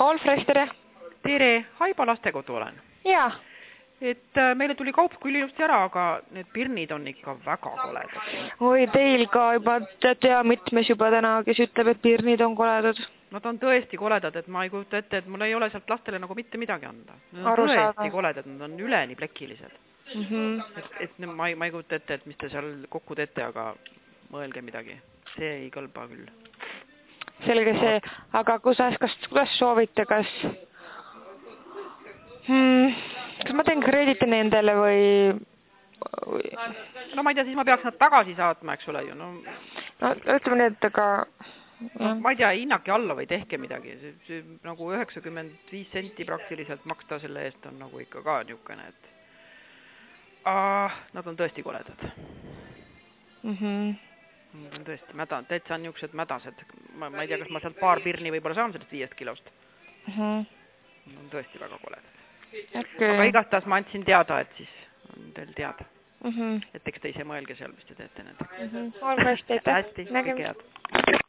Olfres, tere! Tere, Haiba lastekodu olen. Jaa. Et meile tuli kaup küll ilusti ära, aga need pirnid on ikka väga koledad. Oi, teil ka juba tea mitmes juba täna, kes ütleb, et pirnid on koledad. Nad on tõesti koledad, et ma ei kujuta ette, et mul ei ole sealt lastele nagu mitte midagi anda. Nad on tõesti koledad, nad on üleni plekilised. Et ma ei kujuta ette, et mis te seal kokku teete, aga mõelge midagi. See ei kõlba küll. Selge see, aga kuidas soovite, kas ma teen krediiti nendele või... No ma ei tea, siis ma peaks nad tagasi saatma, eks ole ju. No ütleme nii, et aga... Ma ei tea, hinnake alla või tehke midagi. See nagu 95 senti praktiliselt maksta selle eest on nagu ikka ka niukene, et... Nad on tõesti koledad. Nad on tõesti mädad, täitsa on niuksed mädased. Ma ei tea, kas ma sealt paar pirni võib-olla saan sellest 5 kilost. Nad on tõesti väga koledad. Aga igastahes ma andsin teada, et siis on teil teada. Et eks te ise mõelge seal, mis te teete nendega. Olgu hästi, aitäh. Hästi, kõige head.